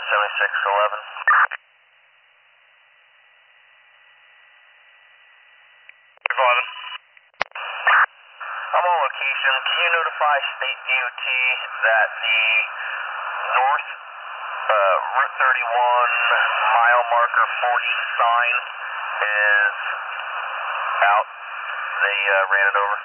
7611. I'm on location. Can you notify State DOT that the north Route 31 mile marker 40 sign is out? They ran it over.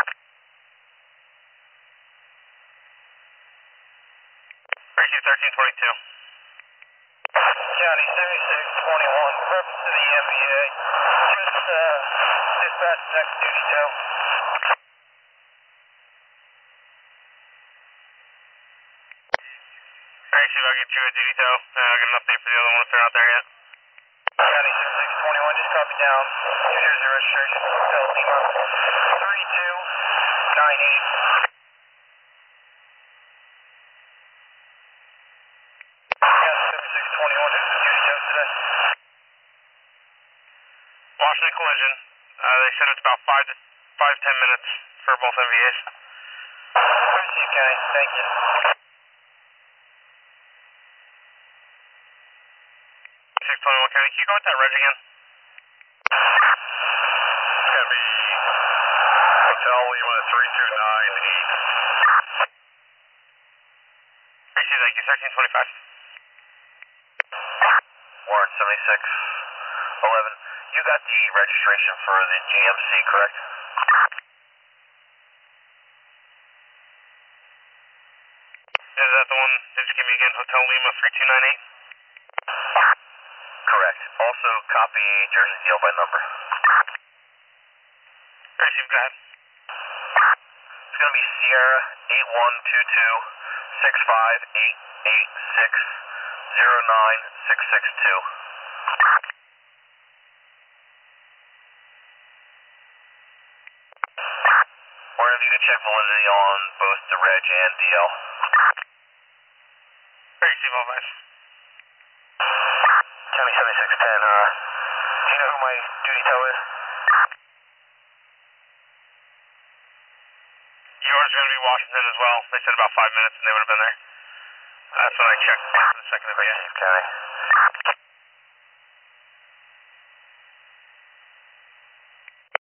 RC 1322. County 7621, reference to the MVA. Just dispatch the next duty tow. Alright, see if I can get you a duty tow. I'll get an update for the other one if they're not there yet. County 7621, just copy down. New Jersey registration, Hotel Lima 3298. County 7621, who's the duty tow today? Washington Collision. They said it's about 5 to 10 minutes for both MVAs. Receive, County. Thank you. 621 County. Can you go with that reg again? It's going to be Hotel Lima 3298. Receive, thank you. 1325. Warren 7611. You got the registration for the GMC, correct? Is that the one? Did you give me again? Hotel Lima 3298? Correct. Also, copy Jersey deal by number. Receive, go ahead. It's going to be Sierra 8122-65886-09662. Or if you could check validity on both the reg and DL. Receive, all guys. County 7610, do you know who my duty tow is? Yours is going to be Washington as well. They said about 5 minutes and they would have been there. That's when I checked a second ago. County.